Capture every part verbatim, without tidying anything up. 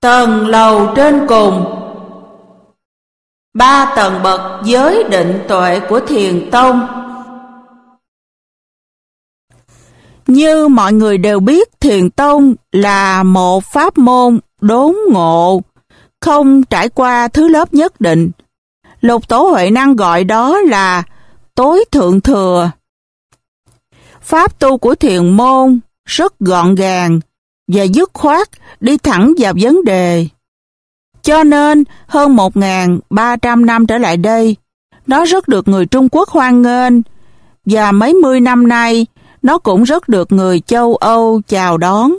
Tầng lầu trên cùng. Ba tầng bậc giới định tuệ của Thiền Tông. Như mọi người đều biết, Thiền Tông là một pháp môn đốn ngộ, không trải qua thứ lớp nhất định. Lục Tổ Huệ Năng gọi đó là tối thượng thừa. Pháp tu của thiền môn rất gọn gàng và dứt khoát, đi thẳng vào vấn đề. Cho nên, hơn một nghìn ba trăm năm trở lại đây, nó rất được người Trung Quốc hoan nghênh, và mấy mươi năm nay, nó cũng rất được người châu Âu chào đón.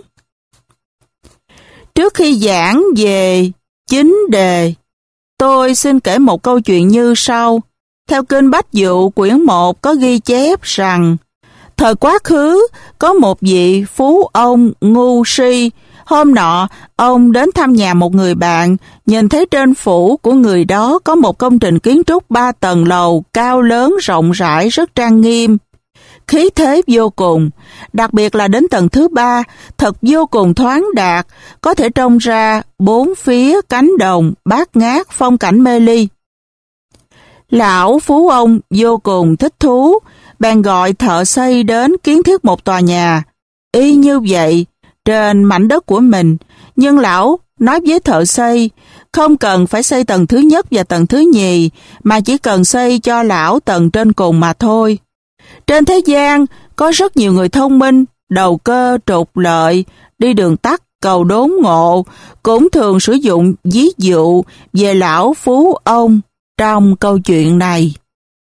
Trước khi giảng về chính đề, tôi xin kể một câu chuyện như sau. Theo Kinh Bách Dụ quyển một có ghi chép rằng, thời quá khứ có một vị phú ông ngu si. Hôm nọ, ông đến thăm nhà một người bạn, nhìn thấy trên phủ của người đó có một công trình kiến trúc ba tầng lầu, cao lớn, rộng rãi, rất trang nghiêm. Khí thế vô cùng, đặc biệt là đến tầng thứ ba, thật vô cùng thoáng đạt, có thể trông ra bốn phía cánh đồng, bát ngát, phong cảnh mê ly. Lão phú ông vô cùng thích thú, bèn gọi thợ xây đến kiến thiết một tòa nhà y như vậy trên mảnh đất của mình, nhưng lão nói với thợ xây không cần phải xây tầng thứ nhất và tầng thứ nhì, mà chỉ cần xây cho lão tầng trên cùng mà thôi. Trên thế gian có rất nhiều người thông minh, đầu cơ trục lợi, đi đường tắt cầu đốn ngộ, cũng thường sử dụng ví dụ về lão phú ông trong câu chuyện này.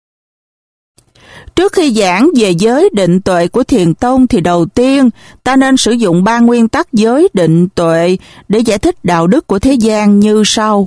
Trước khi giảng về giới định tuệ của Thiền Tông thì đầu tiên ta nên sử dụng ba nguyên tắc giới định tuệ để giải thích đạo đức của thế gian như sau.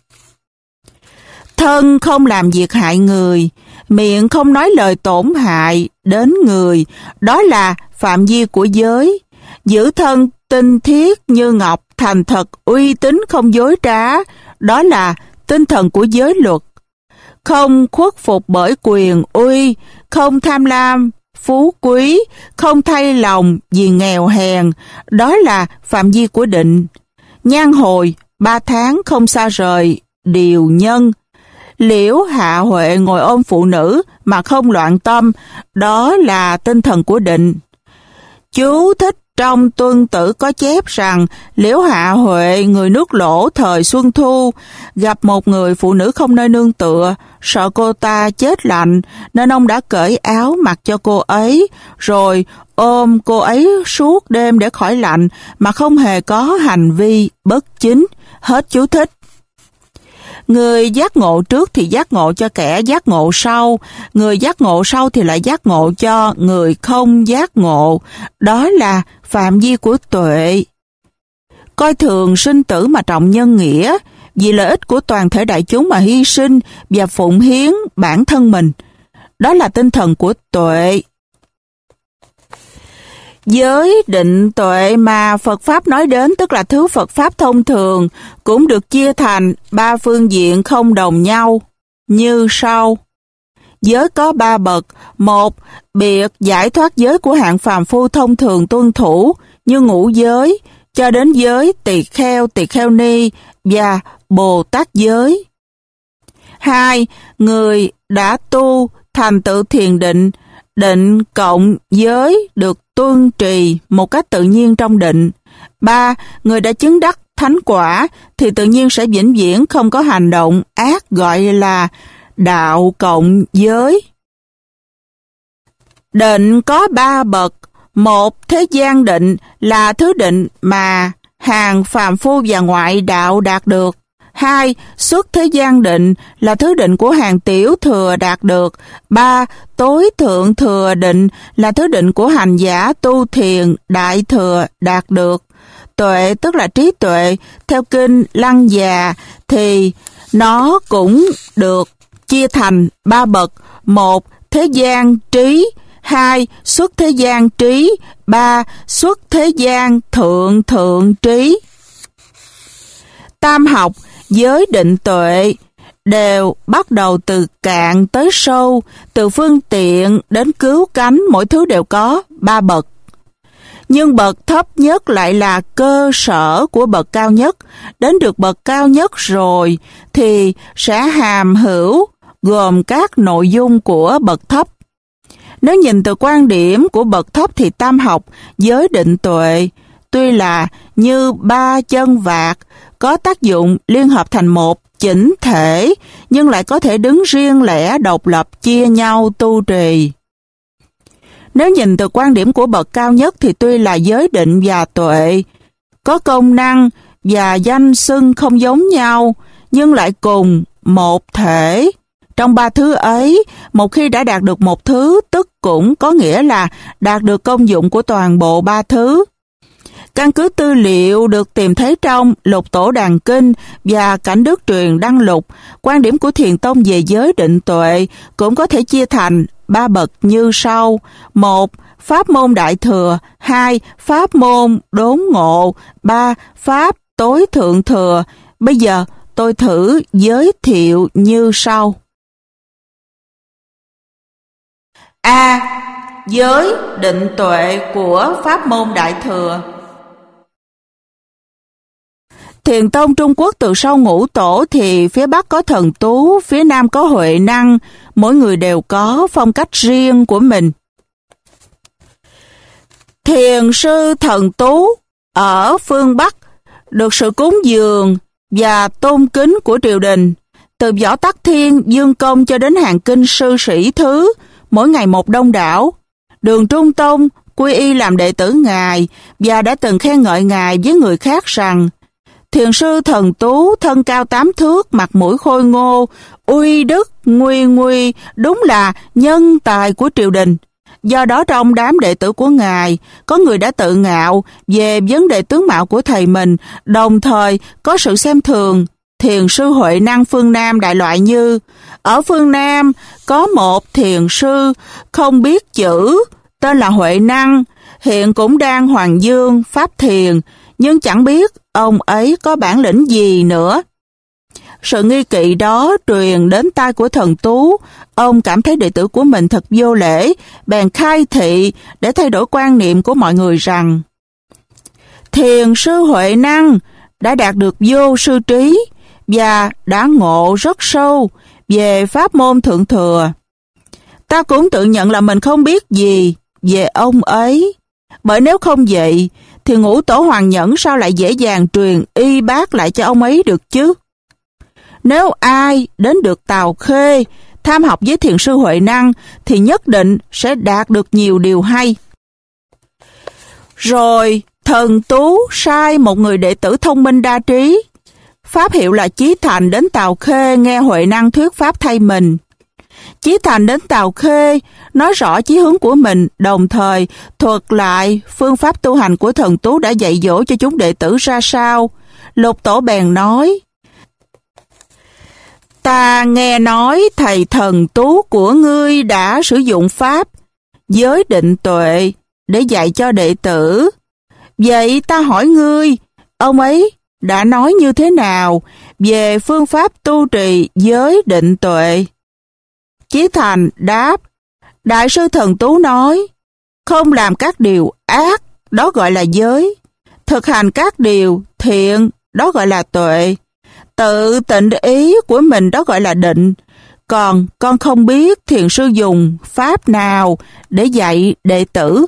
Thân không làm việc hại người, miệng không nói lời tổn hại đến người, đó là phạm vi của giới. Giữ thân tinh thiết như ngọc, thành thật, uy tín không dối trá, đó là tinh thần của giới luật. Không khuất phục bởi quyền uy, không tham lam, phú quý, không thay lòng vì nghèo hèn, đó là phạm vi của định. Nhan hồi, ba tháng không xa rời, điều nhân. Liễu Hạ Huệ ngồi ôm phụ nữ mà không loạn tâm, đó là tinh thần của định. Chú thích trong Tuân Tử có chép rằng Liễu Hạ Huệ, người nước Lỗ thời Xuân Thu, gặp một người phụ nữ không nơi nương tựa, sợ cô ta chết lạnh nên ông đã cởi áo mặc cho cô ấy, rồi ôm cô ấy suốt đêm để khỏi lạnh mà không hề có hành vi bất chính. Hết chú thích. Người giác ngộ trước thì giác ngộ cho kẻ giác ngộ sau, người giác ngộ sau thì lại giác ngộ cho người không giác ngộ, đó là phạm vi của tuệ. Coi thường sinh tử mà trọng nhân nghĩa, vì lợi ích của toàn thể đại chúng mà hy sinh và phụng hiến bản thân mình, đó là tinh thần của tuệ. Giới định tuệ mà Phật Pháp nói đến, tức là thứ Phật Pháp thông thường, cũng được chia thành ba phương diện không đồng nhau, như sau. Giới có ba bậc. Một, biệt giải thoát giới của hạng phàm phu thông thường tuân thủ, như ngũ giới, cho đến giới tỳ kheo, tỳ kheo ni và Bồ Tát giới. Hai, người đã tu thành tựu thiền định, định cộng giới được tuân trì một cách tự nhiên trong định. Ba, người đã chứng đắc thánh quả thì tự nhiên sẽ vĩnh viễn không có hành động ác, gọi là đạo cộng giới. Định có ba bậc. Một, thế gian định là thứ định mà hàng phàm phu và ngoại đạo đạt được. Hai, xuất thế gian định là thứ định của hàng tiểu thừa đạt được. Ba, tối thượng thừa định là thứ định của hành giả tu thiền đại thừa đạt được. Tuệ tức là trí tuệ, theo kinh Lăng Già thì nó cũng được chia thành ba bậc. Một, thế gian trí. Hai, xuất thế gian trí. Ba, xuất thế gian thượng thượng trí. Tam học giới định tuệ đều bắt đầu từ cạn tới sâu, từ phương tiện đến cứu cánh, mỗi thứ đều có ba bậc. Nhưng bậc thấp nhất lại là cơ sở của bậc cao nhất. Đến được bậc cao nhất rồi thì sẽ hàm hữu gồm các nội dung của bậc thấp. Nếu nhìn từ quan điểm của bậc thấp thì tam học, giới định tuệ, tuy là như ba chân vạc, có tác dụng liên hợp thành một chỉnh thể, nhưng lại có thể đứng riêng lẻ độc lập chia nhau tu trì. Nếu nhìn từ quan điểm của bậc cao nhất thì tuy là giới định và tuệ, có công năng và danh xưng không giống nhau, nhưng lại cùng một thể. Trong ba thứ ấy, một khi đã đạt được một thứ, tức cũng có nghĩa là đạt được công dụng của toàn bộ ba thứ. Căn cứ tư liệu được tìm thấy trong Lục Tổ Đàn Kinh và Cảnh Đức Truyền Đăng Lục, quan điểm của Thiền Tông về giới định tuệ cũng có thể chia thành ba bậc như sau. Một, pháp môn đại thừa. Hai, pháp môn đốn ngộ. Ba, pháp tối thượng thừa. Bây giờ tôi thử giới thiệu như sau. A. Giới định tuệ của pháp môn đại thừa. Thiền tông Trung Quốc từ sau Ngũ Tổ thì phía Bắc có Thần Tú, phía Nam có Huệ Năng, mỗi người đều có phong cách riêng của mình. Thiền sư Thần Tú ở phương Bắc được sự cúng dường và tôn kính của triều đình, từ Võ Tắc Thiên, Dương Công cho đến hàng kinh sư sĩ thứ, mỗi ngày một đông đảo. Đường Trung Tông quy y làm đệ tử Ngài và đã từng khen ngợi Ngài với người khác rằng thiền sư Thần Tú thân cao tám thước, mặt mũi khôi ngô, uy đức, nguy nguy, đúng là nhân tài của triều đình. Do đó trong đám đệ tử của Ngài, có người đã tự ngạo về vấn đề tướng mạo của thầy mình, đồng thời có sự xem thường thiền sư Huệ Năng phương Nam đại loại như: ở phương Nam có một thiền sư không biết chữ, tên là Huệ Năng, hiện cũng đang hoàng dương pháp thiền, nhưng chẳng biết ông ấy có bản lĩnh gì nữa. Sự nghi kỵ đó truyền đến tai của Thần Tú, ông cảm thấy đệ tử của mình thật vô lễ, bèn khai thị để thay đổi quan niệm của mọi người rằng thiền sư Huệ Năng đã đạt được vô sư trí và đã ngộ rất sâu về pháp môn thượng thừa. Ta cũng tự nhận là mình không biết gì về ông ấy, bởi nếu không vậy thì Ngũ Tổ Hoàng Nhẫn sao lại dễ dàng truyền y bác lại cho ông ấy được chứ? Nếu ai đến được Tào Khê tham học với thiền sư Huệ Năng thì nhất định sẽ đạt được nhiều điều hay. Rồi Thần Tú sai một người đệ tử thông minh đa trí, pháp hiệu là Chí Thành, đến Tào Khê nghe Huệ Năng thuyết pháp thay mình. Chí Thành đến Tào Khê nói rõ chí hướng của mình, đồng thời thuật lại phương pháp tu hành của Thần Tú đã dạy dỗ cho chúng đệ tử ra sao. Lục Tổ bèn nói: ta nghe nói thầy Thần Tú của ngươi đã sử dụng pháp giới định tuệ để dạy cho đệ tử. Vậy ta hỏi ngươi, ông ấy đã nói như thế nào về phương pháp tu trì giới định tuệ? Chí Thành đáp: Đại sư Thần Tú nói, không làm các điều ác, đó gọi là giới. Thực hành các điều thiện, đó gọi là tuệ. Tự tịnh ý của mình, đó gọi là định. Còn con không biết thiền sư dùng pháp nào để dạy đệ tử.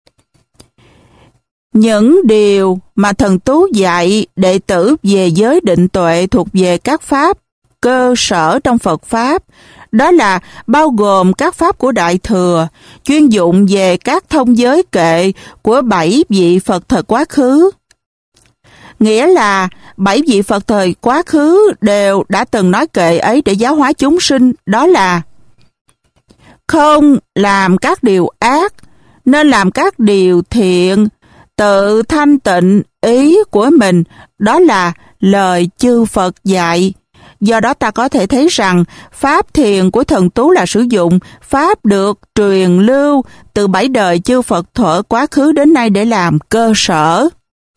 Những điều mà Thần Tú dạy đệ tử về giới định tuệ thuộc về các pháp cơ sở trong Phật Pháp. Đó là bao gồm các pháp của Đại Thừa, chuyên dụng về các thông giới kệ của bảy vị Phật thời quá khứ. Nghĩa là bảy vị Phật thời quá khứ đều đã từng nói kệ ấy để giáo hóa chúng sinh, đó là không làm các điều ác, nên làm các điều thiện, tự thanh tịnh ý của mình, đó là lời chư Phật dạy. Do đó ta có thể thấy rằng pháp thiền của Thần Tú là sử dụng pháp được truyền lưu từ bảy đời chư Phật thuở quá khứ đến nay để làm cơ sở.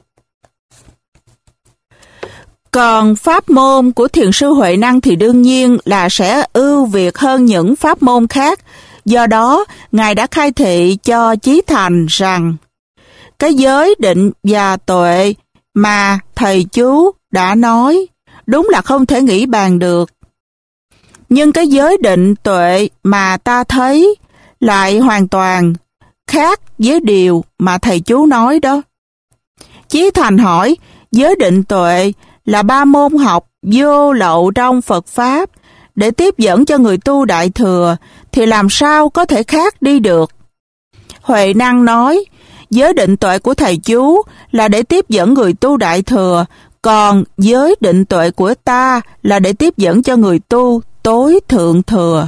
Còn pháp môn của thiền sư Huệ Năng thì đương nhiên là sẽ ưu việt hơn những pháp môn khác. Do đó, Ngài đã khai thị cho Chí Thành rằng cái giới định và tuệ mà thầy chú đã nói đúng là không thể nghĩ bàn được. Nhưng cái giới định tuệ mà ta thấy lại hoàn toàn khác với điều mà thầy chú nói đó. Chí Thành hỏi, giới định tuệ là ba môn học vô lậu trong Phật Pháp để tiếp dẫn cho người tu Đại Thừa thì làm sao có thể khác đi được? Huệ Năng nói, giới định tuệ của thầy chú là để tiếp dẫn người tu Đại Thừa, còn giới định tuệ của ta là để tiếp dẫn cho người tu tối thượng thừa.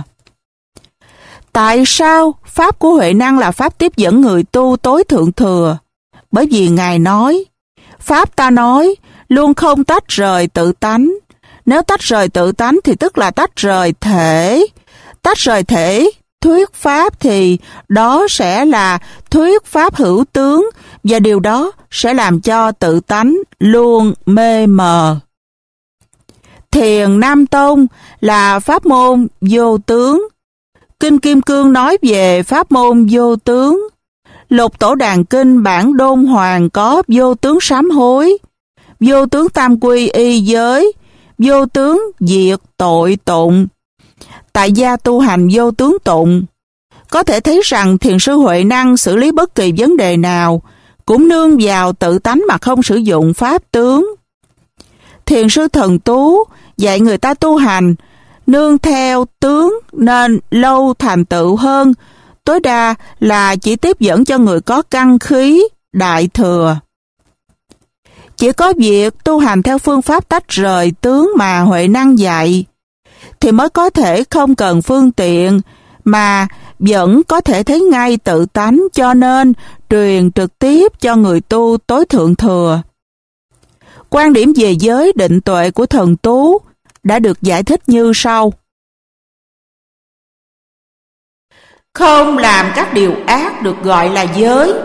Tại sao Pháp của Huệ Năng là Pháp tiếp dẫn người tu tối thượng thừa? Bởi vì Ngài nói, Pháp ta nói luôn không tách rời tự tánh. Nếu tách rời tự tánh thì tức là tách rời thể. Tách rời thể, thuyết Pháp thì đó sẽ là thuyết Pháp hữu tướng, và điều đó sẽ làm cho tự tánh luôn mê mờ. Thiền Nam Tông là pháp môn vô tướng. Kinh Kim Cương nói về pháp môn vô tướng. Lục Tổ Đàn Kinh bản Đôn Hoàng có vô tướng sám hối, vô tướng tam quy y giới, vô tướng diệt tội tụng. Tại gia tu hành vô tướng tụng. Có thể thấy rằng Thiền sư Huệ Năng xử lý bất kỳ vấn đề nào cũng nương vào tự tánh mà không sử dụng pháp tướng. Thiền sư Thần Tú dạy người ta tu hành nương theo tướng nên lâu thành tựu hơn, tối đa là chỉ tiếp dẫn cho người có căn khí Đại Thừa. Chỉ có việc tu hành theo phương pháp tách rời tướng mà Huệ Năng dạy thì mới có thể không cần phương tiện mà vẫn có thể thấy ngay tự tánh, cho nên truyền trực tiếp cho người tu tối thượng thừa. Quan điểm về giới định tuệ của Thần Tú đã được giải thích như sau. Không làm các điều ác được gọi là giới.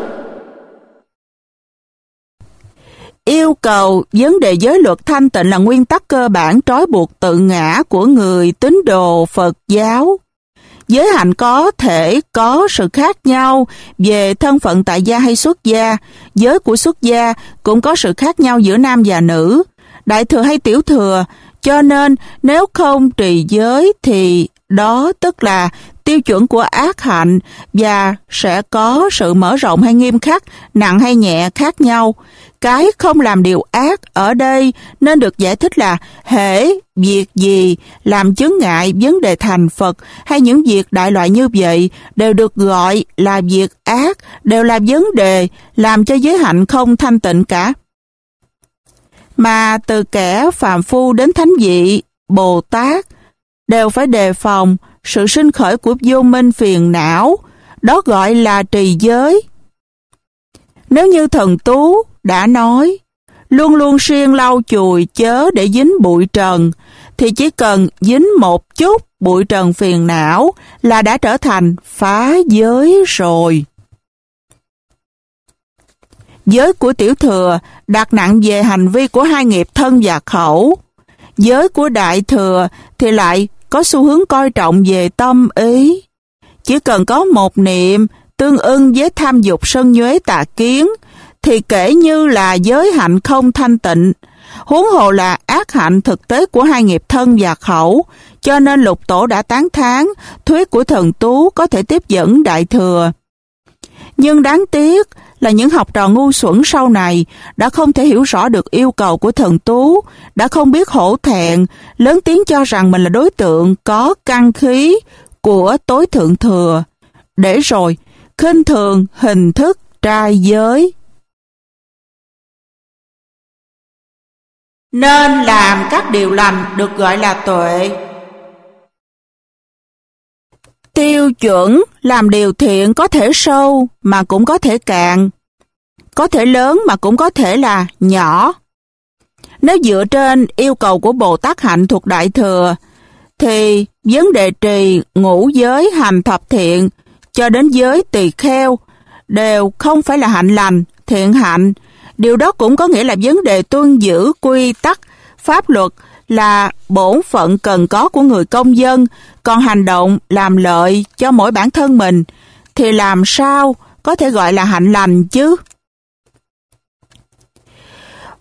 Yêu cầu vấn đề giới luật thanh tịnh là nguyên tắc cơ bản trói buộc tự ngã của người tín đồ Phật giáo. Giới hạnh có thể có sự khác nhau về thân phận tại gia hay xuất gia. Giới của xuất gia cũng có sự khác nhau giữa nam và nữ, đại thừa hay tiểu thừa. Cho nên nếu không trì giới thì đó tức là tiêu chuẩn của ác hạnh và sẽ có sự mở rộng hay nghiêm khắc, nặng hay nhẹ khác nhau. Cái không làm điều ác ở đây nên được giải thích là hễ việc gì làm chướng ngại vấn đề thành Phật hay những việc đại loại như vậy đều được gọi là việc ác, đều là vấn đề làm cho giới hạnh không thanh tịnh cả. Mà từ kẻ phàm phu đến thánh vị, Bồ Tát đều phải đề phòng sự sinh khởi của vô minh phiền não, đó gọi là trì giới. Nếu như Thần Tú đã nói, luôn luôn siêng lau chùi chớ để dính bụi trần, thì chỉ cần dính một chút bụi trần phiền não là đã trở thành phá giới rồi. Giới của tiểu thừa đặt nặng về hành vi của hai nghiệp thân và khẩu. Giới của đại thừa thì lại có xu hướng coi trọng về tâm ý. Chỉ cần có một niệm tương ưng với tham dục sân nhuế tà kiến thì kể như là giới hạnh không thanh tịnh, huống hồ là ác hạnh thực tế của hai nghiệp thân và khẩu. Cho nên Lục Tổ đã tán thán thuyết của Thần Tú có thể tiếp dẫn đại thừa. Nhưng đáng tiếc là những học trò ngu xuẩn sau này đã không thể hiểu rõ được yêu cầu của Thần Tú, đã không biết hổ thẹn, lớn tiếng cho rằng mình là đối tượng có căn khí của tối thượng thừa, để rồi khinh thường hình thức trai giới. Nên làm các điều lành được gọi là tuệ. Tiêu chuẩn làm điều thiện có thể sâu mà cũng có thể cạn, có thể lớn mà cũng có thể là nhỏ. Nếu dựa trên yêu cầu của Bồ Tát hạnh thuộc đại thừa, thì vấn đề trì ngũ giới hành thập thiện cho đến giới tỳ kheo đều không phải là hạnh lành, thiện hạnh. Điều đó cũng có nghĩa là vấn đề tuân giữ quy tắc, pháp luật là bổn phận cần có của người công dân, còn hành động làm lợi cho mỗi bản thân mình thì làm sao có thể gọi là hạnh lành chứ?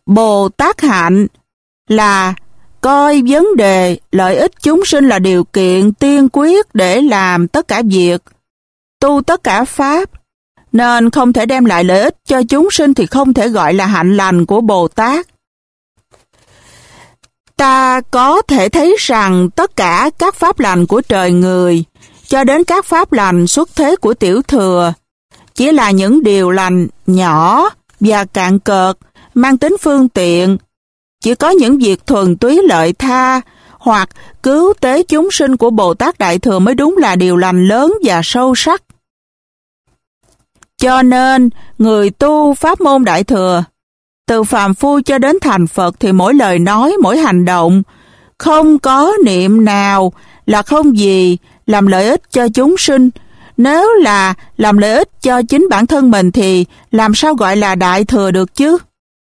Bồ Tát hạnh là coi vấn đề lợi ích chúng sinh là điều kiện tiên quyết để làm tất cả việc, tu tất cả pháp, nên không thể đem lại lợi ích cho chúng sinh thì không thể gọi là hạnh lành của Bồ Tát. Ta có thể thấy rằng tất cả các pháp lành của trời người, cho đến các pháp lành xuất thế của tiểu thừa, chỉ là những điều lành nhỏ và cạn cợt, mang tính phương tiện. Chỉ có những việc thuần túy lợi tha hoặc cứu tế chúng sinh của Bồ Tát Đại Thừa mới đúng là điều lành lớn và sâu sắc. Cho nên, người tu pháp môn Đại Thừa, từ phàm phu cho đến thành Phật thì mỗi lời nói, mỗi hành động, không có niệm nào là không gì làm lợi ích cho chúng sinh. Nếu là làm lợi ích cho chính bản thân mình thì làm sao gọi là Đại Thừa được chứ?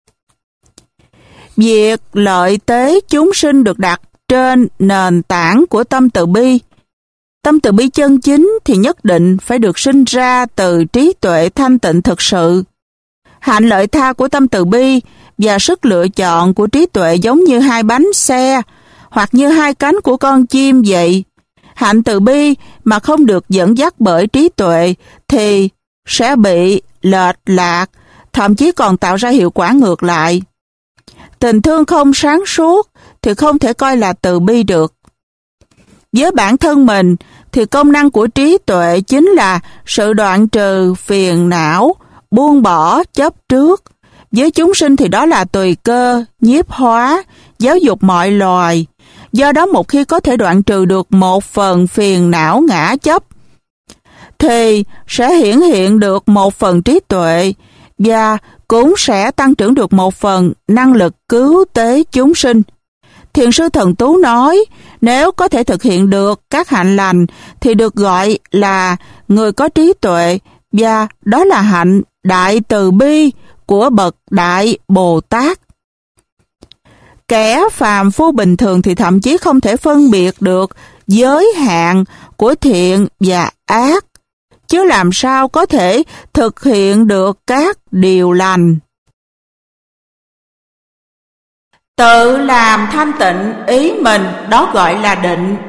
Việc lợi tế chúng sinh được đặt trên nền tảng của tâm từ bi. Tâm từ bi chân chính thì nhất định phải được sinh ra từ trí tuệ thanh tịnh thực sự. Hạnh lợi tha của tâm từ bi và sức lựa chọn của trí tuệ giống như hai bánh xe hoặc như hai cánh của con chim vậy. Hạnh từ bi mà không được dẫn dắt bởi trí tuệ thì sẽ bị lệch lạc, thậm chí còn tạo ra hiệu quả ngược lại. Tình thương không sáng suốt thì không thể coi là từ bi được. Với bản thân mình thì công năng của trí tuệ chính là sự đoạn trừ phiền não, buông bỏ chấp trước. Với chúng sinh thì đó là tùy cơ, nhiếp hóa, giáo dục mọi loài. Do đó một khi có thể đoạn trừ được một phần phiền não ngã chấp, thì sẽ hiển hiện được một phần trí tuệ và cũng sẽ tăng trưởng được một phần năng lực cứu tế chúng sinh. Thiền sư Thần Tú nói, nếu có thể thực hiện được các hạnh lành thì được gọi là người có trí tuệ, và đó là hạnh đại từ bi của bậc Đại Bồ Tát. Kẻ phàm phu bình thường thì thậm chí không thể phân biệt được giới hạn của thiện và ác, chứ làm sao có thể thực hiện được các điều lành. Tự làm thanh tịnh ý mình, đó gọi là định.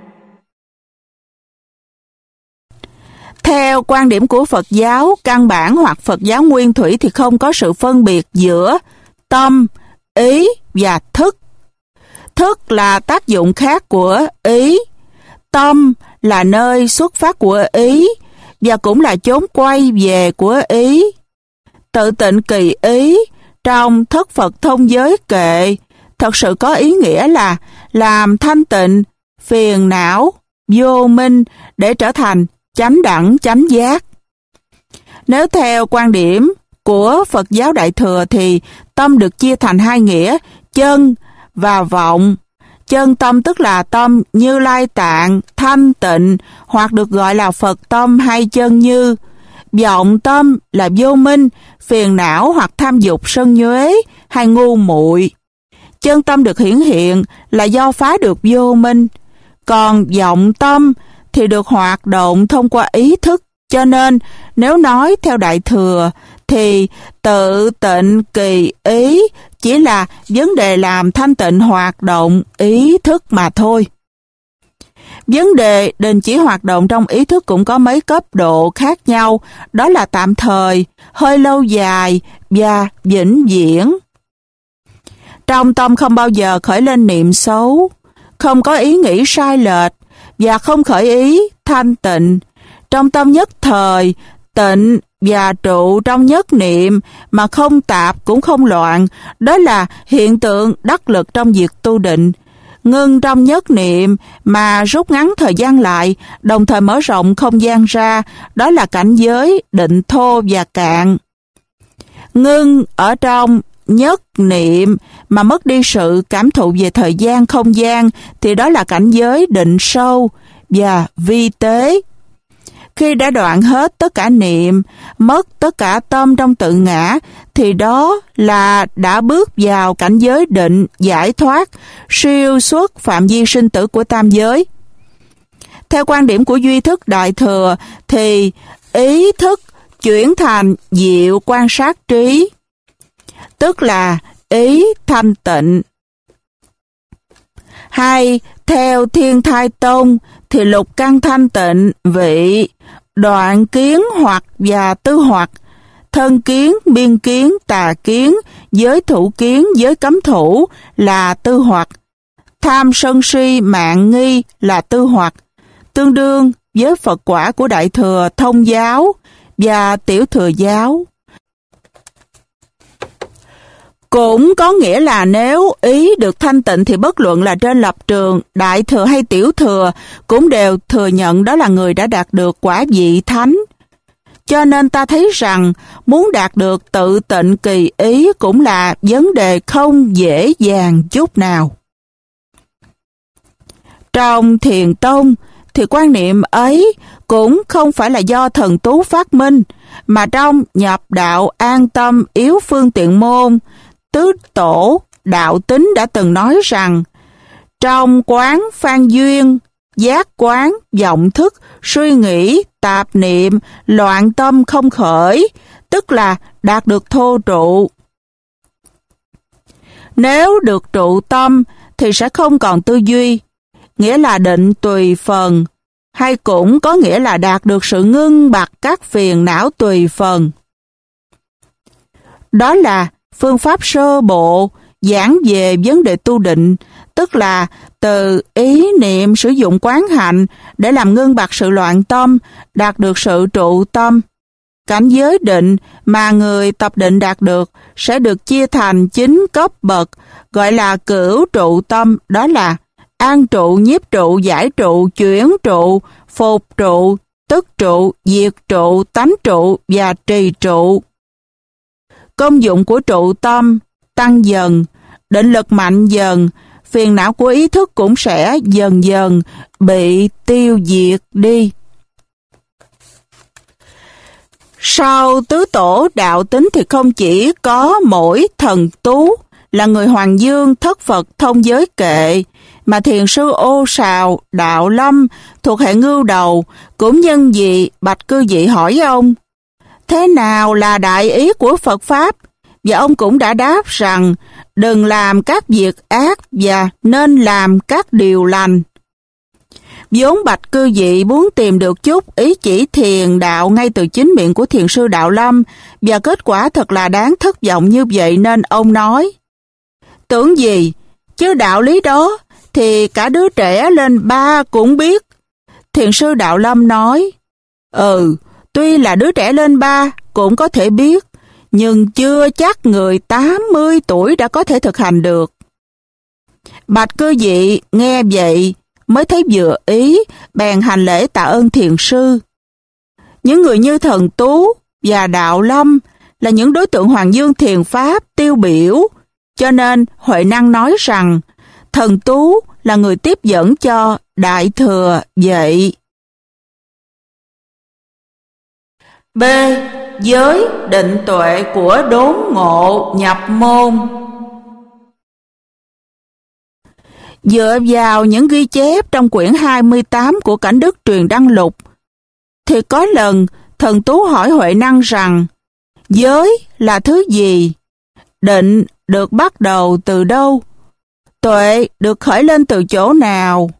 Theo quan điểm của Phật giáo căn bản hoặc Phật giáo nguyên thủy thì không có sự phân biệt giữa tâm, ý và thức. Thức là tác dụng khác của ý, tâm là nơi xuất phát của ý và cũng là chốn quay về của ý. Tự tịnh kỳ ý trong thất Phật thông giới kệ thật sự có ý nghĩa là làm thanh tịnh phiền não, vô minh để trở thành chánh đẳng chánh giác. Nếu theo quan điểm của Phật giáo Đại Thừa thì tâm được chia thành hai nghĩa, chân và vọng. Chân tâm tức là tâm Như Lai Tạng, thanh tịnh, hoặc được gọi là Phật tâm hay chân như. Vọng tâm là vô minh, phiền não hoặc tham dục sân nhuế hay ngu muội. Chân tâm được hiển hiện là do phá được vô minh, còn vọng tâm thì được hoạt động thông qua ý thức. Cho nên nếu nói theo Đại Thừa thì tự tịnh kỳ ý chỉ là vấn đề làm thanh tịnh hoạt động ý thức mà thôi. Vấn đề đình chỉ hoạt động trong ý thức cũng có mấy cấp độ khác nhau, đó là tạm thời, hơi lâu dài và vĩnh viễn. Trong tâm không bao giờ khởi lên niệm xấu, không có ý nghĩ sai lệch và không khởi ý thanh tịnh. Trong tâm nhất thời, tịnh và trụ trong nhất niệm mà không tạp cũng không loạn, đó là hiện tượng đắc lực trong việc tu định. Ngưng trong nhất niệm mà rút ngắn thời gian lại, đồng thời mở rộng không gian ra, đó là cảnh giới định thô và cạn. Ngưng ở trong nhất niệm mà mất đi sự cảm thụ về thời gian không gian thì đó là cảnh giới định sâu và vi tế. Khi đã đoạn hết tất cả niệm, mất tất cả tâm trong tự ngã, thì đó là đã bước vào cảnh giới định giải thoát, siêu xuất phạm vi sinh tử của tam giới. Theo quan điểm của duy thức Đại Thừa, thì ý thức chuyển thành diệu quan sát trí, tức là ý thanh tịnh. Hay theo Thiên Thai Tông thì lục căn thanh tịnh vị, đoạn kiến hoặc và tư hoặc, thân kiến, biên kiến, tà kiến, giới thủ kiến, giới cấm thủ là tư hoặc, tham sân si mạn nghi là tư hoặc, tương đương với Phật quả của Đại Thừa Thông giáo và Tiểu Thừa giáo. Cũng có nghĩa là nếu ý được thanh tịnh thì bất luận là trên lập trường Đại Thừa hay Tiểu Thừa cũng đều thừa nhận đó là người đã đạt được quả vị thánh. Cho nên ta thấy rằng muốn đạt được tự tịnh kỳ ý cũng là vấn đề không dễ dàng chút nào. Trong Thiền Tông thì quan niệm ấy cũng không phải là do thần tú phát minh, mà trong Nhập Đạo An Tâm Yếu Phương Tiện Môn, Tứ Tổ Đạo Tính đã từng nói rằng trong quán phan duyên, giác quán, vọng thức, suy nghĩ, tạp niệm, loạn tâm không khởi, tức là đạt được thô trụ. Nếu được trụ tâm thì sẽ không còn tư duy, nghĩa là định tùy phần, hay cũng có nghĩa là đạt được sự ngưng bặt các phiền não tùy phần. Đó là phương pháp sơ bộ giảng về vấn đề tu định, tức là từ ý niệm sử dụng quán hạnh để làm ngưng bặt sự loạn tâm, đạt được sự trụ tâm. Cảnh giới định mà người tập định đạt được sẽ được chia thành chín cấp bậc, gọi là cửu trụ tâm, đó là an trụ, nhiếp trụ, giải trụ, chuyển trụ, phục trụ, tức trụ, diệt trụ, tánh trụ và trì trụ. Công dụng của trụ tâm tăng dần, định lực mạnh dần, phiền não của ý thức cũng sẽ dần dần bị tiêu diệt đi. Sau tứ tổ đạo tính thì không chỉ có mỗi thần tú là người Hoàng Dương thất Phật thông giới kệ, mà thiền sư Ô Sào, Đạo Lâm thuộc hệ Ngưu Đầu cũng nhân dị bạch cư dị hỏi ông, thế nào là đại ý của Phật Pháp? Và ông cũng đã đáp rằng đừng làm các việc ác và nên làm các điều lành. Vốn bạch cư dị muốn tìm được chút ý chỉ thiền đạo ngay từ chính miệng của thiền sư Đạo Lâm, và kết quả thật là đáng thất vọng như vậy, nên ông nói, tưởng gì, chứ đạo lý đó thì cả đứa trẻ lên ba cũng biết. Thiền sư Đạo Lâm nói, ừ, tuy là đứa trẻ lên ba cũng có thể biết, nhưng chưa chắc người tám mươi tuổi đã có thể thực hành được. Bạch cư dị nghe vậy mới thấy vừa ý, bèn hành lễ tạ ơn thiền sư. Những người như thần Tú và Đạo Lâm là những đối tượng Hoàng Dương thiền pháp tiêu biểu, cho nên Huệ Năng nói rằng thần Tú là người tiếp dẫn cho Đại Thừa vậy. B. Giới định tuệ của đốn ngộ nhập môn. Dựa vào những ghi chép trong quyển hai mươi tám của Cảnh Đức Truyền Đăng Lục, thì có lần thần Tú hỏi Huệ Năng rằng giới là thứ gì? Định được bắt đầu từ đâu? Tuệ được khởi lên từ chỗ nào?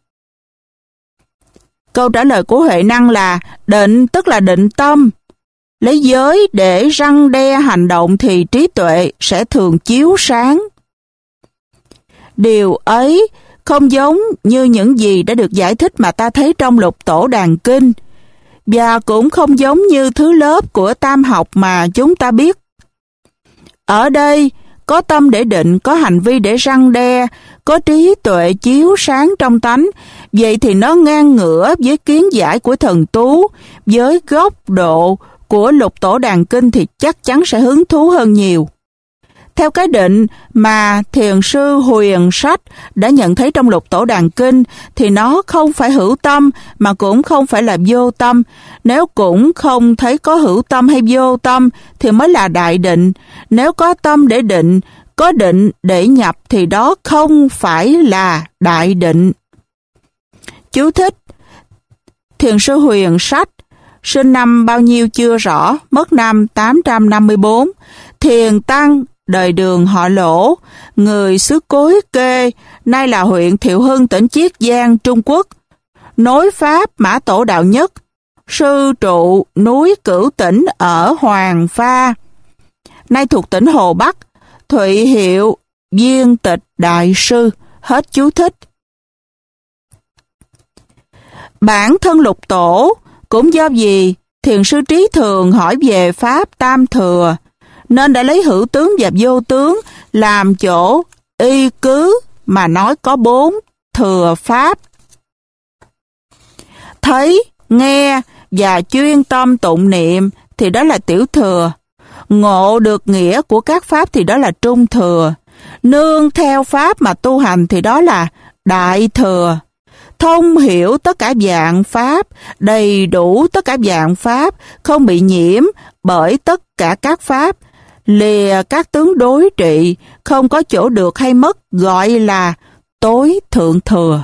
Câu trả lời của Huệ Năng là định tức là định tâm. Lấy giới để răn đe hành động thì trí tuệ sẽ thường chiếu sáng. Điều ấy không giống như những gì đã được giải thích mà ta thấy trong Lục Tổ Đàn Kinh, và cũng không giống như thứ lớp của tam học mà chúng ta biết. Ở đây, có tâm để định, có hành vi để răn đe, có trí tuệ chiếu sáng trong tánh, vậy thì nó ngang ngửa với kiến giải của thần Tú, với góc độ của Lục Tổ Đàn Kinh thì chắc chắn sẽ hứng thú hơn nhiều. Theo cái định mà thiền sư Huyền Sách đã nhận thấy trong Lục Tổ Đàn Kinh thì nó không phải hữu tâm mà cũng không phải là vô tâm. Nếu cũng không thấy có hữu tâm hay vô tâm thì mới là đại định. Nếu có tâm để định, có định để nhập thì đó không phải là đại định. Chú thích: Thiền sư Huyền Sách sinh năm bao nhiêu chưa rõ, mất năm tám trăm năm mươi bốn, thiền tăng đời Đường họ Lỗ, người xứ Cối Kê, nay là huyện Thiệu Hưng, tỉnh Chiết Giang, Trung Quốc, nối Pháp Mã Tổ Đạo Nhất, sư trụ núi Cửu Tỉnh ở Hoàng Pha, nay thuộc tỉnh Hồ Bắc, thụy hiệu Viên Tịch Đại Sư. Hết chú thích. Bản thân Lục Tổ cũng do vì thiền sư Trí Thường hỏi về Pháp Tam Thừa, nên đã lấy hữu tướng và vô tướng làm chỗ y cứ mà nói có bốn thừa Pháp. Thấy, nghe và chuyên tâm tụng niệm thì đó là tiểu thừa. Ngộ được nghĩa của các Pháp thì đó là trung thừa. Nương theo Pháp mà tu hành thì đó là đại thừa. Thông hiểu tất cả dạng Pháp, đầy đủ tất cả dạng Pháp, không bị nhiễm bởi tất cả các Pháp, lìa các tướng đối trị, không có chỗ được hay mất, gọi là tối thượng thừa.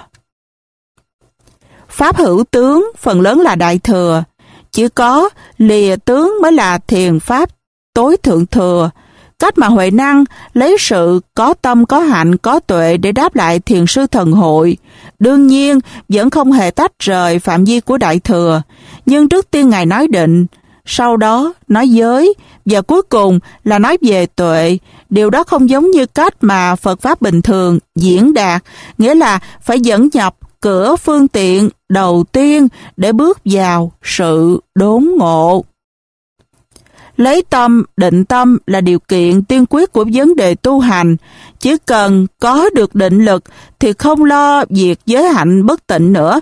Pháp hữu tướng phần lớn là đại thừa, chỉ có lìa tướng mới là thiền Pháp tối thượng thừa. Cách mà Huệ Năng lấy sự có tâm, có hạnh, có tuệ để đáp lại thiền sư Thần Hội, đương nhiên vẫn không hề tách rời phạm vi của đại thừa, nhưng trước tiên Ngài nói định, sau đó nói giới, và cuối cùng là nói về tuệ. Điều đó không giống như cách mà Phật Pháp bình thường diễn đạt, nghĩa là phải dẫn nhập cửa phương tiện đầu tiên để bước vào sự đốn ngộ. Lấy tâm, định tâm là điều kiện tiên quyết của vấn đề tu hành. Chỉ cần có được định lực thì không lo việc giới hạnh bất tịnh nữa.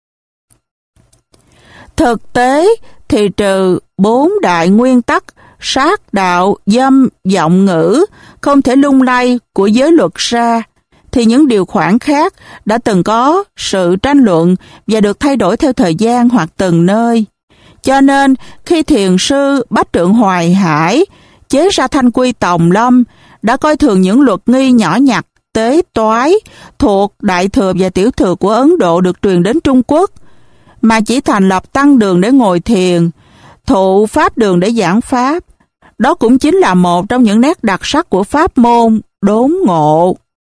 Thực tế thì trừ bốn đại nguyên tắc sát đạo, dâm, vọng ngữ không thể lung lay của giới luật ra, thì những điều khoản khác đã từng có sự tranh luận và được thay đổi theo thời gian hoặc từng nơi. Cho nên, khi thiền sư Bách Trượng Hoài Hải chế ra Thanh Quy Tòng Lâm, đã coi thường những luật nghi nhỏ nhặt, tế toái thuộc Đại Thừa và Tiểu Thừa của Ấn Độ được truyền đến Trung Quốc, mà chỉ thành lập tăng đường để ngồi thiền, thụ pháp đường để giảng Pháp. Đó cũng chính là một trong những nét đặc sắc của pháp môn đốn ngộ.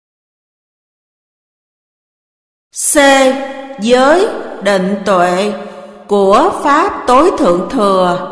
C. Giới, định, tuệ của Pháp tối thượng thừa.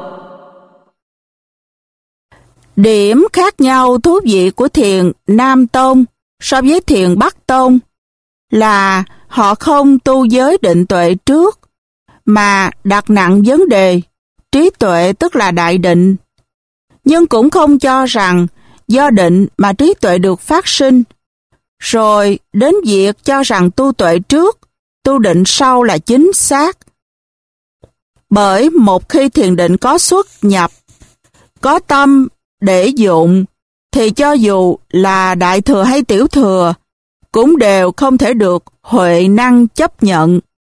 Điểm khác nhau thú vị của thiền Nam Tông so với thiền Bắc Tông là họ không tu giới định tuệ trước, mà đặt nặng vấn đề trí tuệ, tức là đại định, nhưng cũng không cho rằng do định mà trí tuệ được phát sinh, rồi đến việc cho rằng tu tuệ trước, tu định sau là chính xác. Bởi một khi thiền định có xuất nhập, có tâm để dụng, thì cho dù là đại thừa hay tiểu thừa, cũng đều không thể được Huệ Năng chấp nhận.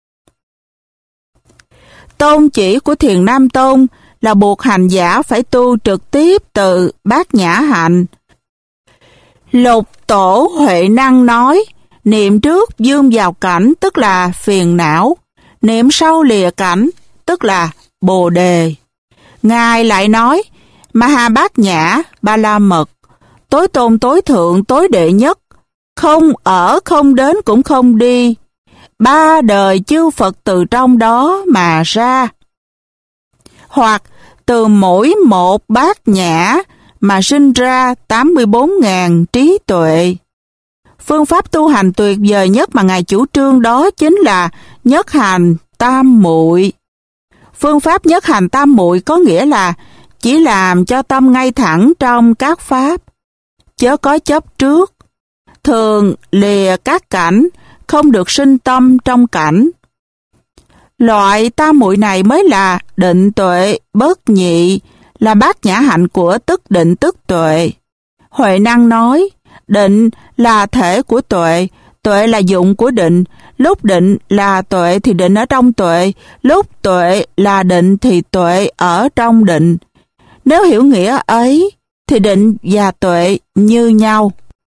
Tôn chỉ của thiền Nam Tông là buộc hành giả phải tu trực tiếp từ Bát Nhã Hạnh. Lục Tổ Huệ Năng nói, niệm trước dương vào cảnh, tức là phiền não, niệm sau lìa cảnh, tức là Bồ Đề. Ngài lại nói, Maha Bát Nhã, Ba La Mật, tối tôn tối thượng, tối đệ nhất, không ở, không đến, cũng không đi. Ba đời chư Phật từ trong đó mà ra. Hoặc từ mỗi một bát nhã mà sinh ra tám mươi bốn nghìn trí tuệ. Phương pháp tu hành tuyệt vời nhất mà Ngài chủ trương đó chính là nhất hành tam muội. Phương pháp nhất hành tam muội có nghĩa là chỉ làm cho tâm ngay thẳng trong các pháp, chớ có chấp trước, thường lìa các cảnh, không được sinh tâm trong cảnh. Loại tam muội này mới là định tuệ bất nhị, là bát nhã hạnh của tức định tức tuệ. Huệ Năng nói, định là thể của tuệ, tuệ là dụng của định, lúc định là tuệ thì định ở trong tuệ, lúc tuệ là định thì tuệ ở trong định. Nếu hiểu nghĩa ấy, thì định và tuệ như nhau.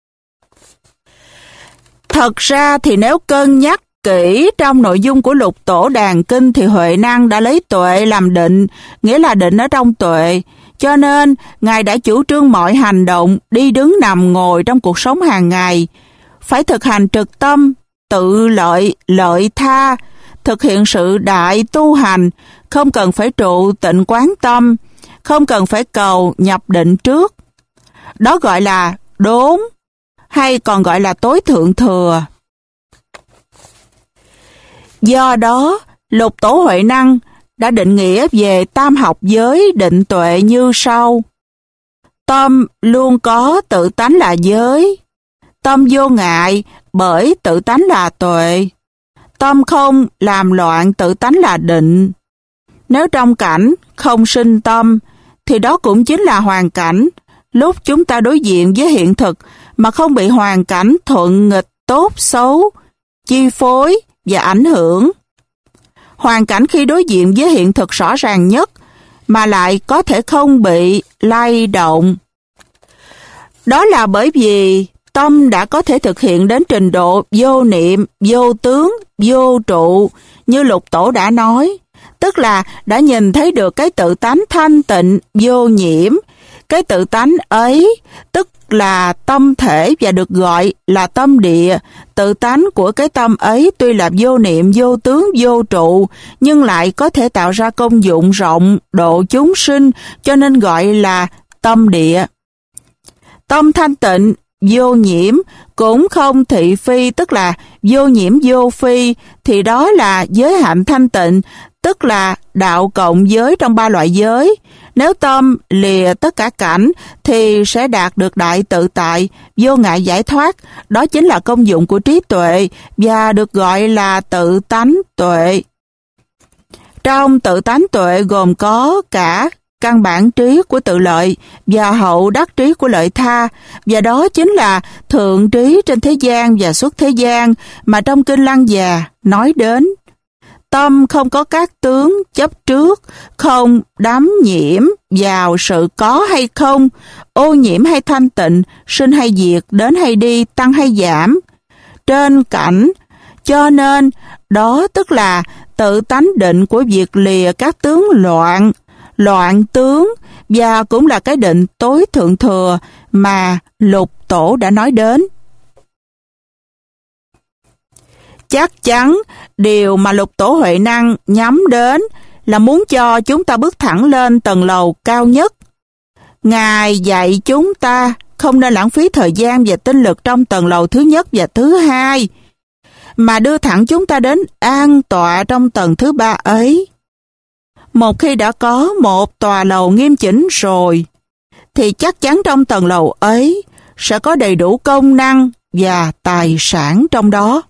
Thật ra thì nếu cân nhắc kỹ trong nội dung của Lục Tổ Đàn Kinh thì Huệ Năng đã lấy tuệ làm định, nghĩa là định ở trong tuệ, Cho nên, Ngài đã chủ trương mọi hành động, đi đứng nằm ngồi trong cuộc sống hàng ngày, phải thực hành trực tâm, tự lợi, lợi tha, thực hiện sự đại tu hành, không cần phải trụ tịnh quán tâm, không cần phải cầu nhập định trước. Đó gọi là đốn, hay còn gọi là tối thượng thừa. Do đó, Lục Tổ Huệ Năng đã định nghĩa về tam học giới định tuệ như sau. Tâm luôn có tự tánh là giới. Tâm vô ngại bởi tự tánh là tuệ. Tâm không làm loạn tự tánh là định. Nếu trong cảnh không sinh tâm, thì đó cũng chính là hoàn cảnh. Lúc chúng ta đối diện với hiện thực mà không bị hoàn cảnh thuận nghịch tốt xấu, chi phối và ảnh hưởng. Hoàn cảnh khi đối diện với hiện thực rõ ràng nhất mà lại có thể không bị lay động. Đó là bởi vì tâm đã có thể thực hiện đến trình độ vô niệm, vô tướng, vô trụ, như Lục Tổ đã nói, tức là đã nhìn thấy được cái tự tánh thanh tịnh, vô nhiễm. Cái tự tánh ấy, tức là tâm thể và được gọi là tâm địa. Tự tánh của cái tâm ấy tuy là vô niệm, vô tướng, vô trụ, nhưng lại có thể tạo ra công dụng rộng, độ chúng sinh, cho nên gọi là tâm địa. Tâm thanh tịnh, vô nhiễm, cũng không thị phi, tức là vô nhiễm vô phi, thì đó là giới hạnh thanh tịnh, tức là đạo cộng giới trong ba loại giới. Nếu tâm lìa tất cả cảnh thì sẽ đạt được đại tự tại, vô ngại giải thoát. Đó chính là công dụng của trí tuệ và được gọi là tự tánh tuệ. Trong tự tánh tuệ gồm có cả căn bản trí của tự lợi và hậu đắc trí của lợi tha, và đó chính là thượng trí trên thế gian và xuất thế gian mà trong Kinh Lăng Già nói đến. Tâm không có các tướng chấp trước, không đắm nhiễm vào sự có hay không, ô nhiễm hay thanh tịnh, sinh hay diệt, đến hay đi, tăng hay giảm, trên cảnh. Cho nên, đó tức là tự tánh định của việc lìa các tướng loạn, loạn tướng, và cũng là cái định tối thượng thừa mà Lục Tổ đã nói đến. Chắc chắn, điều mà Lục Tổ Huệ Năng nhắm đến là muốn cho chúng ta bước thẳng lên tầng lầu cao nhất. Ngài dạy chúng ta không nên lãng phí thời gian và tinh lực trong tầng lầu thứ nhất và thứ hai, mà đưa thẳng chúng ta đến an tọa trong tầng thứ ba ấy. Một khi đã có một tòa lầu nghiêm chỉnh rồi, thì chắc chắn trong tầng lầu ấy sẽ có đầy đủ công năng và tài sản trong đó.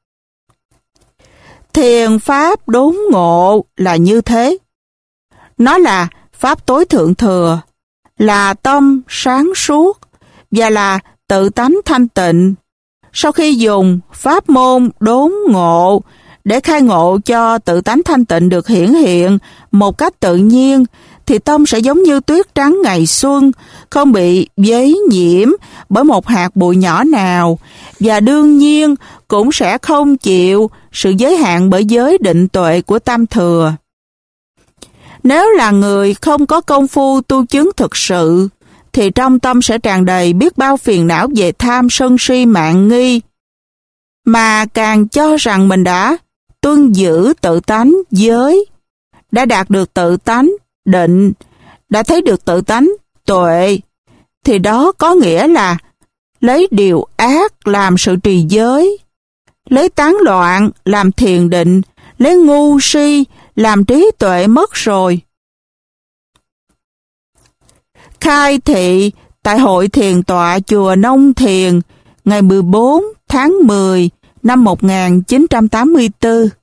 Thiền pháp đốn ngộ là như thế. Nó là pháp tối thượng thừa, là tâm sáng suốt và là tự tánh thanh tịnh. Sau khi dùng pháp môn đốn ngộ để khai ngộ cho tự tánh thanh tịnh được hiển hiện một cách tự nhiên, thì tâm sẽ giống như tuyết trắng ngày xuân, không bị vấy nhiễm bởi một hạt bụi nhỏ nào, và đương nhiên cũng sẽ không chịu sự giới hạn bởi giới định tuệ của tam thừa. Nếu là người không có công phu tu chứng thực sự, thì trong tâm sẽ tràn đầy biết bao phiền não về tham sân si mạn nghi, mà càng cho rằng mình đã tuân giữ tự tánh giới, đã đạt được tự tánh định, đã thấy được tự tánh tuệ, thì đó có nghĩa là lấy điều ác làm sự trì giới, lấy tán loạn làm thiền định, lấy ngu si làm trí tuệ mất rồi. Khai thị tại hội thiền tọa chùa Nông Thiền ngày mười bốn tháng mười năm một nghìn chín trăm tám mươi tư.